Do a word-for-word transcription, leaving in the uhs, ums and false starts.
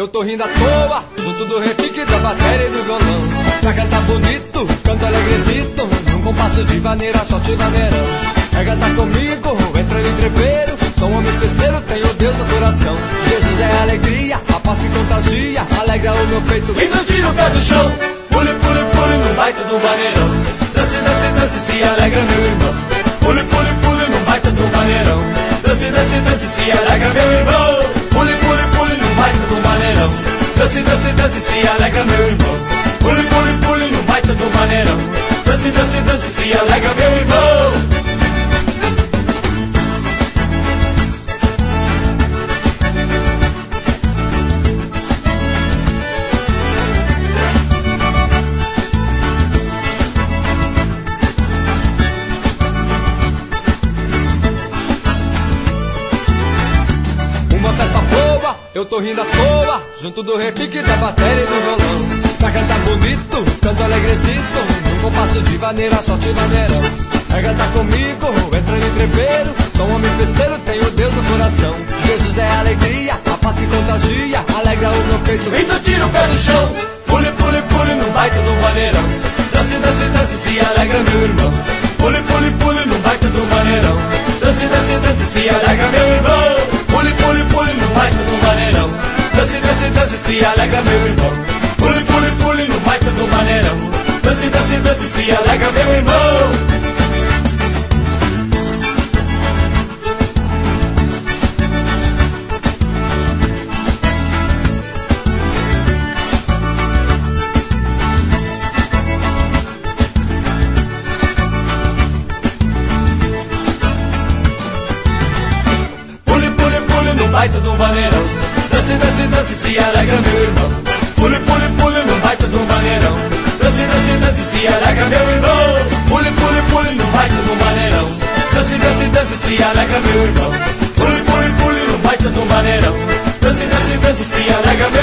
Eu tô rindo à toa, junto do repique da bateria e do violão. Pra cantar bonito, canto alegrezito, num compasso de vaneira, só de vaneirão. Quer cantar comigo, entra no entreveiro, sou um homem festeiro, tenho Deus no coração. Jesus é alegria, a paz que contagia, alegra o meu peito e não tira o pé do chão. Pule, pule, pule no baita do vaneirão. Dance, dance, dance, se alegra meu irmão. Pule, pule, pule no baita do vaneirão. Dance, dance, dance, se alegra meu irmão. Pule, pule, pule no baita do vaneirão. Dance, dance, dance, se alegra meu irmão. Pule, pule, pule no baita do vaneirão. Dance, dance, dance, se alegra meu irmão. Eu tô rindo à toa, junto do repique da bateria e do violão. Pra cantar bonito, canto alegrezito, num compasso de vaneira, só de vaneirão. Quer cantar comigo, entra no entreveiro, sou um homem festeiro, tenho Deus no coração. Jesus é alegria, a paz que contagia, alegra o meu peito. Então tira o pé do chão, pule, pule, pule no baita do vaneirão. Dance, dance, dance, se alegra meu irmão. Pule, pule, pule no baita do vaneirão. Dance, dance, dance, se alegra meu irmão. Pule, pule, pule no baita do vaneirão. Dance, dance, dance, se alegra meu irmão. Pule, pule, pule no baita do vaneirão. Dance, dance, dance, se alegra meu irmão. Baita do vaneirão. Dance, dance, dance, se alegra meu irmão. Pule, pule, pule no baita do vaneirão. Dance, dance, dance, se alegra meu irmão. Pule, pule, pule no baita do vaneirão. Dance, dance, dance, se alegra meu irmão. Pule, pule, pule no baita do vaneirão. Dance, dance, dance, se alegra meu irmão.